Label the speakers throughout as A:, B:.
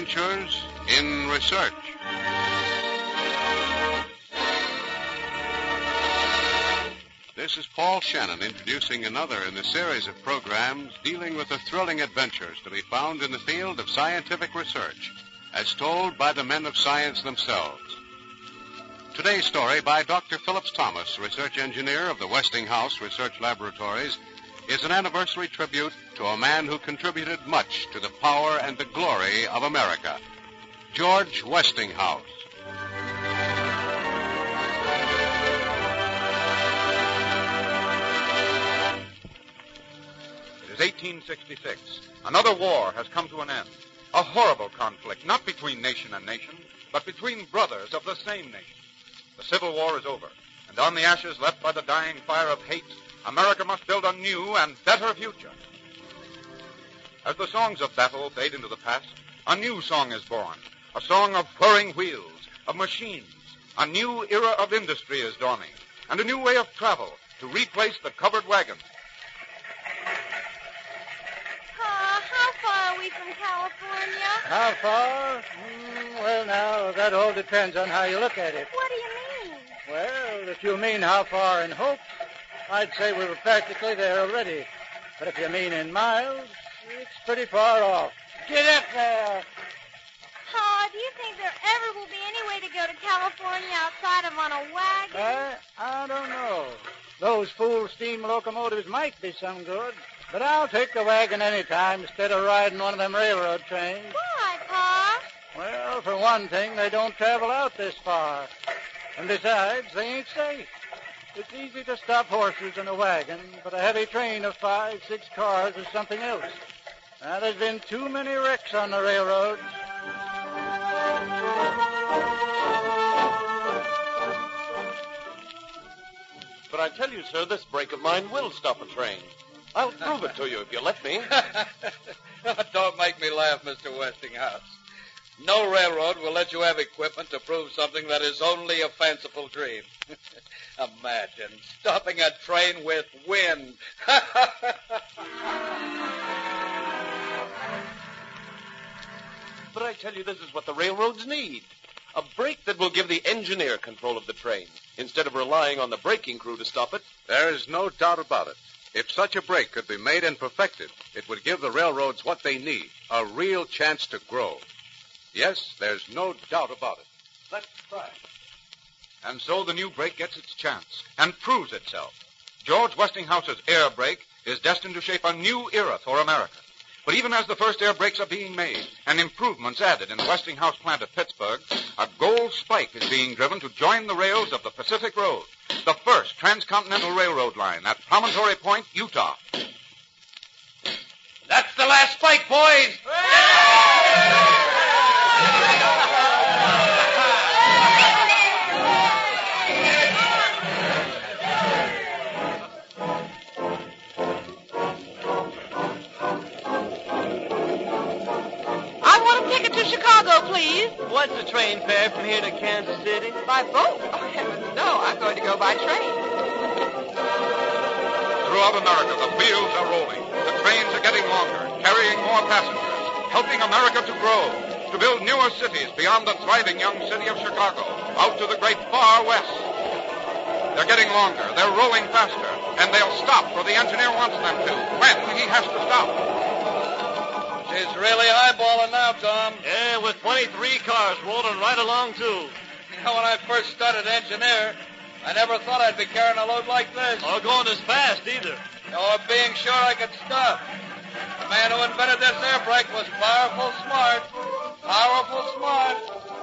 A: adventures in research. This is Paul Shannon introducing another in the series of programs dealing with the thrilling adventures to be found in the field of scientific research, as told by the men of science themselves. Today's story by Dr. Phillips Thomas, research engineer of the Westinghouse Research Laboratories, is an anniversary tribute to a man who contributed much to the power and the glory of America, George Westinghouse.
B: It is 1866. Another war has come to an end. A horrible conflict, not between nation and nation, but between brothers of the same nation. The Civil War is over, and on the ashes left by the dying fire of hate, America must build a new and better future. As the songs of battle fade into the past, a new song is born. A song of whirring wheels, of machines. A new era of industry is dawning, and a new way of travel to replace the covered wagon.
C: How far are we from California?
D: How far? Well, now, that all depends on how you look at it.
C: What do you mean?
D: Well, if you mean how far in hopes, I'd say we were practically there already. But if you mean in miles, it's pretty far off. Get up there!
C: Pa, do you think there ever will be any way to go to California outside of on a wagon?
D: I don't know. Those fool steam locomotives might be some good, but I'll take the wagon any time instead of riding one of them railroad trains.
C: Why, Pa?
D: Well, for one thing, they don't travel out this far. And besides, they ain't safe. It's easy to stop horses in a wagon, but a heavy train of 5, 6 cars is something else. Now, there's been too many wrecks on the railroads.
E: But I tell you, sir, this brake of mine will stop a train. I'll prove it to you if you let me.
F: Don't make me laugh, Mr. Westinghouse. No railroad will let you have equipment to prove something that is only a fanciful dream. Imagine stopping a train with wind.
E: But I tell you, this is what the railroads need. A brake that will give the engineer control of the train, instead of relying on the braking crew to stop it.
A: There is no doubt about it. If such a brake could be made and perfected, it would give the railroads what they need, a real chance to grow. Yes, there's no doubt about it. Let's try.
B: And so the new brake gets its chance and proves itself. George Westinghouse's air brake is destined to shape a new era for America. But even as the first air brakes are being made and improvements added in the Westinghouse plant at Pittsburgh, a gold spike is being driven to join the rails of the Pacific Road, the first transcontinental railroad line at Promontory Point, Utah.
F: That's the last spike, boys!
G: Chicago, please.
H: What's the train fare from here to Kansas City?
G: By boat? Oh, heavens, no. I'm going to go by train.
B: Throughout America, the wheels are rolling. The trains are getting longer, carrying more passengers, helping America to grow, to build newer cities beyond the thriving young city of Chicago, out to the great far west. They're getting longer, they're rolling faster, and they'll stop where the engineer wants them to, when he has to stop.
F: She's really eyeballing now, Tom.
H: Yeah, with 23 cars rolling right along, too.
F: You know, when I first started engineer, I never thought I'd be carrying a load like this.
H: Or going as fast, either.
F: Or being sure I could stop. The man who invented this air brake was powerful smart. Powerful smart.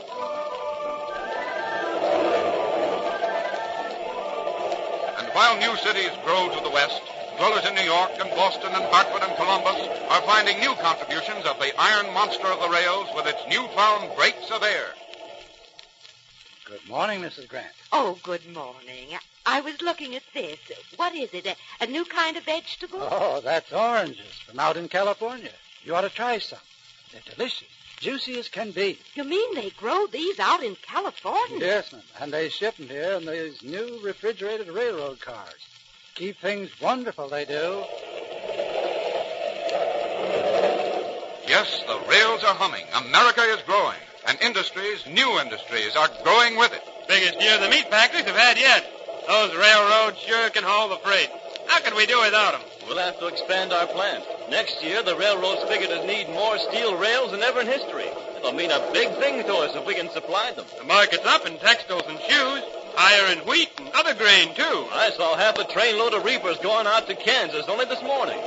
B: And while new cities grow to the west, dwellers in New York and Boston and Hartford and Columbus are finding new contributions of the iron monster of the rails with its newfound brakes of air.
D: Good morning, Mrs. Grant.
G: Oh, good morning. I was looking at this. What is it? A new kind of vegetable?
D: Oh, that's oranges from out in California. You ought to try some. They're delicious. Juicy as can be.
G: You mean they grow these out in California?
D: Yes, ma'am. And they ship them here in these new refrigerated railroad cars. Keep things wonderful, they do.
B: Yes, the rails are humming. America is growing. And industries, new industries, are growing with it.
I: Biggest year the meat factories have had yet. Those railroads sure can haul the freight. How could we do without them?
H: We'll have to expand our plant. Next year, the railroads figure to need more steel rails than ever in history. It'll mean a big thing to us if we can supply them.
I: The market's up in textiles and shoes, higher in wheat and other grain, too.
H: I saw half a trainload of reapers going out to Kansas only this morning.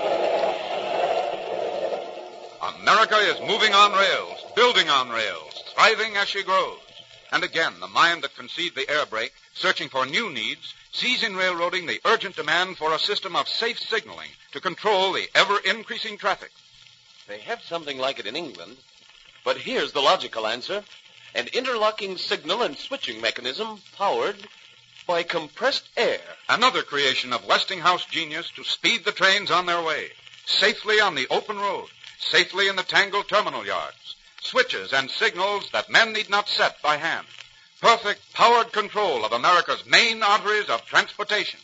B: America is moving on rails, building on rails, thriving as she grows. And again, the mind that conceived the air brake, searching for new needs, sees in railroading the urgent demand for a system of safe signaling to control the ever-increasing traffic.
E: They have something like it in England. But here's the logical answer. An interlocking signal and switching mechanism powered by compressed air.
B: Another creation of Westinghouse genius to speed the trains on their way, safely on the open road, safely in the tangled terminal yards. Switches and signals that men need not set by hand. Perfect powered control of America's main arteries of transportation.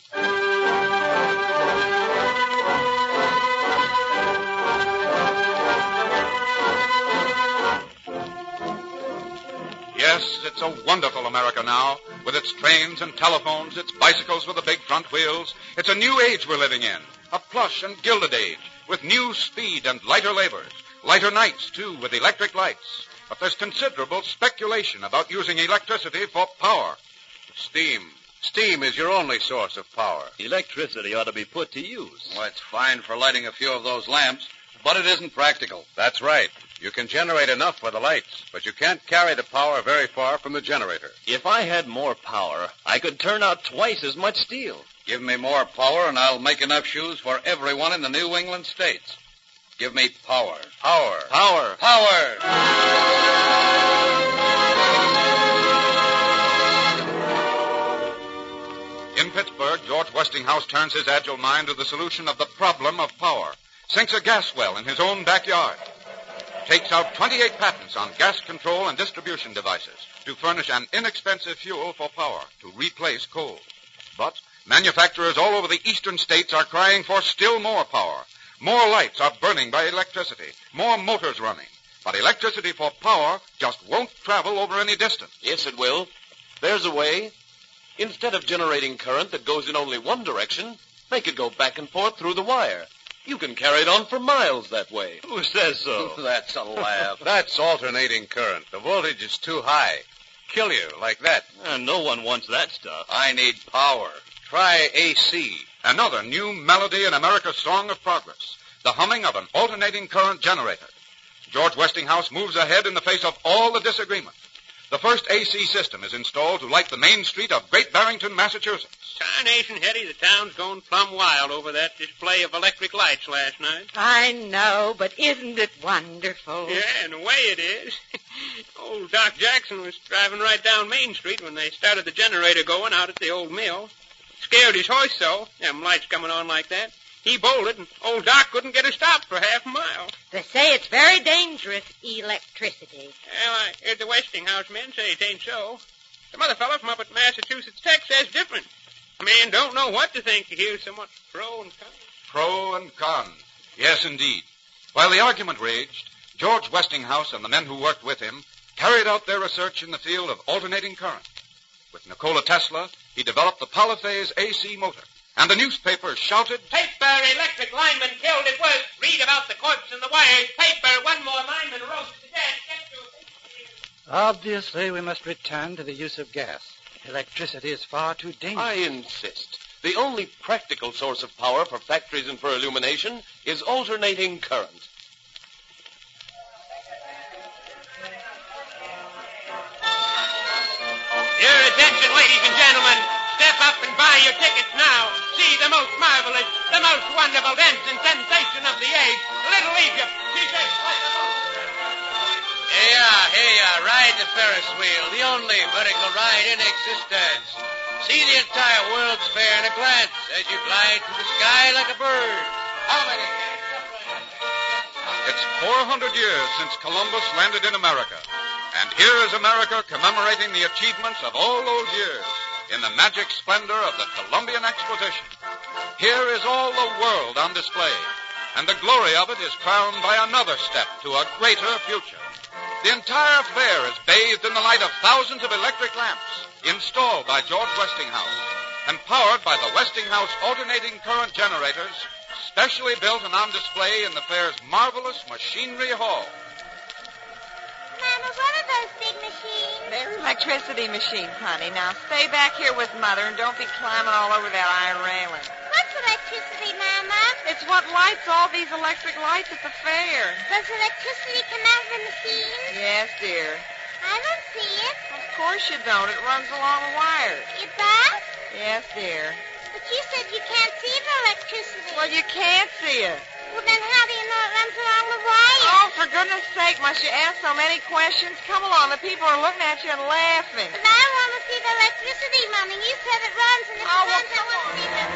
B: Yes, it's a wonderful America now, with its trains and telephones, its bicycles with the big front wheels. It's a new age we're living in, a plush and gilded age, with new speed and lighter labors. Lighter nights, too, with electric lights. But there's considerable speculation about using electricity for power.
A: Steam. Steam is your only source of power.
H: Electricity ought to be put to use.
F: Well, it's fine for lighting a few of those lamps, but it isn't practical.
A: That's right. You can generate enough for the lights, but you can't carry the power very far from the generator.
H: If I had more power, I could turn out twice as much steel.
F: Give me more power, and I'll make enough shoes for everyone in the New England states. Give me power.
A: Power.
H: Power.
F: Power!
B: In Pittsburgh, George Westinghouse turns his agile mind to the solution of the problem of power. Sinks a gas well in his own backyard. Takes out 28 patents on gas control and distribution devices to furnish an inexpensive fuel for power to replace coal. But manufacturers all over the eastern states are crying for still more power. More lights are burning by electricity, more motors running. But electricity for power just won't travel over any distance.
E: Yes, it will. There's a way. Instead of generating current that goes in only one direction, make it go back and forth through the wire. You can carry it on for miles that way.
H: Who says so?
F: That's a laugh.
A: That's alternating current. The voltage is too high. Kill you like that.
H: No one wants that stuff.
F: I need power.
A: Try AC.
B: Another new melody in America's song of progress. The humming of an alternating current generator. George Westinghouse moves ahead in the face of all the disagreement. The first AC system is installed to light the main street of Great Barrington, Massachusetts.
I: Tarnation, Hetty, the town's going plumb wild over that display of electric lights last night.
G: I know, but isn't it wonderful?
I: Yeah, in a way it is. Old Doc Jackson was driving right down Main Street when they started the generator going out at the old mill. Scared his horse so, them lights coming on like that. He bolted, and old Doc couldn't get her stopped for half a mile.
G: They say it's very dangerous, electricity.
I: Well, I heard the Westinghouse men say it ain't so. Some other fellow from up at Massachusetts Tech says different. A man don't know what to think. He hears so much pro and con.
B: Pro and con. Yes, indeed. While the argument raged, George Westinghouse and the men who worked with him carried out their research in the field of alternating current. With Nikola Tesla, he developed the polyphase AC motor. And the newspapers shouted,
I: Paper, electric lineman killed at work. Read about the corpse and the wires. Paper, one more lineman roasted to death. Get to
D: Obviously, we must return to the use of gas. Electricity is far too dangerous.
E: I insist. The only practical source of power for factories and for illumination is alternating current.
I: Your attention, ladies and gentlemen. Step up and buy your tickets now. See the most marvelous, the most wonderful dance and sensation of the age, Little Egypt. She shakes like a boat.
F: Here ya, ride the Ferris wheel, the only vertical ride in existence. See the entire World's Fair in a glance as you glide through the sky like a bird. How many?
B: It's 400 years since Columbus landed in America. And here is America commemorating the achievements of all those years in the magic splendor of the Columbian Exposition. Here is all the world on display. and the glory of it is crowned by another step to a greater future. The entire fair is bathed in the light of thousands of electric lamps installed by George Westinghouse and powered by the Westinghouse alternating current generators specially built and on display in the fair's marvelous machinery hall.
C: Mama, what are those big machines?
J: They're electricity machines, honey. Now stay back here with Mother and don't be climbing all over that iron railing.
C: What's electricity, Mama?
J: It's what lights all these electric lights at the fair.
C: Does electricity come out of the machines?
J: Yes, dear.
C: I don't see it.
J: Of course you don't. It runs along wires.
C: It does?
J: Yes, dear.
C: But you said you can't see the electricity.
J: Well, you can't see it.
C: Well, then how do you know it runs along the wires?
J: Oh, for goodness sake, must you ask so many questions? Come along. The people are looking at you and laughing.
C: But I want to see the electricity, Mommy. You said it runs, and if it runs, I want to see the...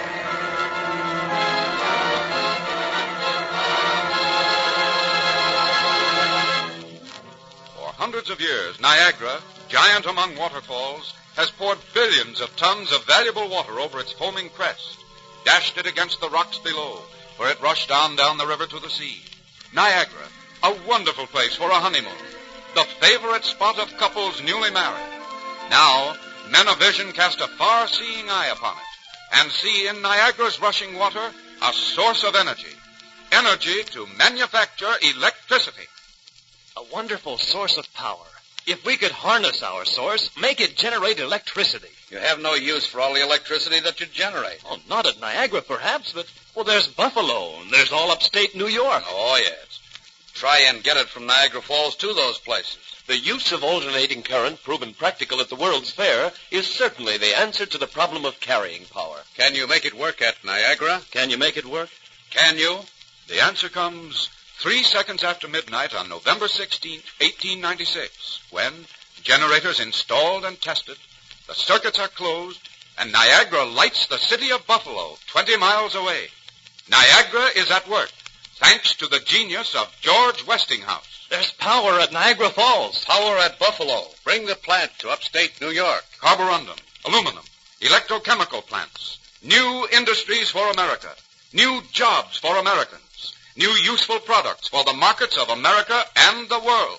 B: For hundreds of years, Niagara, giant among waterfalls, has poured billions of tons of valuable water over its foaming crest, dashed it against the rocks below, where it rushed on down the river to the sea. Niagara, a wonderful place for a honeymoon, the favorite spot of couples newly married. Now, men of vision cast a far-seeing eye upon it, and see in Niagara's rushing water a source of energy to manufacture electricity.
E: A wonderful source of power. If we could harness our source, make it generate electricity.
F: You have no use for all the electricity that you generate.
E: Oh, not at Niagara, perhaps, but, well, there's Buffalo, and there's all upstate New York.
F: Oh, yes. Try and get it from Niagara Falls to those places.
E: The use of alternating current, proven practical at the World's Fair, is certainly the answer to the problem of carrying power.
A: Can you make it work at Niagara?
E: Can you make it work?
B: Can you? The answer comes 3 seconds after midnight on November 16, 1896, when, generators installed and tested, the circuits are closed, and Niagara lights the city of Buffalo 20 miles away. Niagara is at work, thanks to the genius of George Westinghouse.
E: There's power at Niagara Falls.
A: Power at Buffalo. Bring the plant to upstate New York.
B: Carborundum, aluminum, electrochemical plants, new industries for America, new jobs for Americans, new useful products for the markets of America and the world.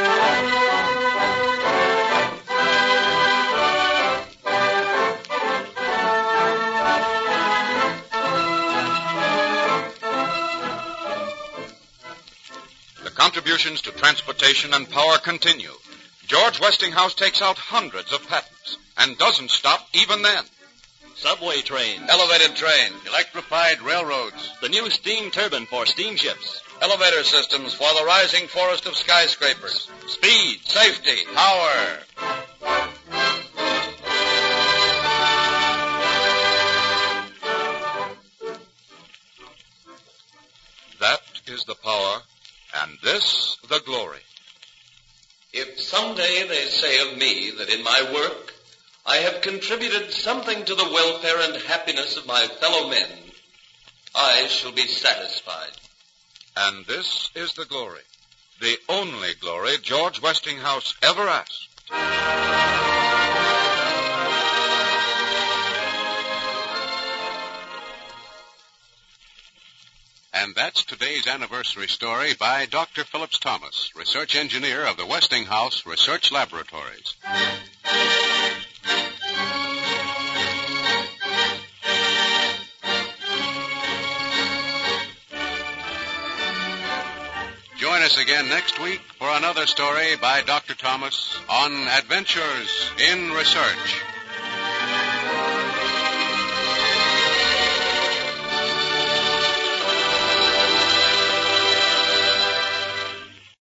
B: The contributions to transportation and power continue. George Westinghouse takes out hundreds of patents and doesn't stop even then.
E: Subway trains.
F: Elevated trains.
A: Electrified railroads.
E: The new steam turbine for steamships.
F: Elevator systems for the rising forest of skyscrapers.
E: Speed.
F: Safety.
A: Power.
B: That is the power, and this the glory.
E: If someday they say of me that in my work I have contributed something to the welfare and happiness of my fellow men, I shall be satisfied.
B: And this is the glory, the only glory George Westinghouse ever asked.
A: And that's today's anniversary story by Dr. Phillips Thomas, research engineer of the Westinghouse Research Laboratories. Join us again next week for another story by Dr. Thomas on Adventures in Research.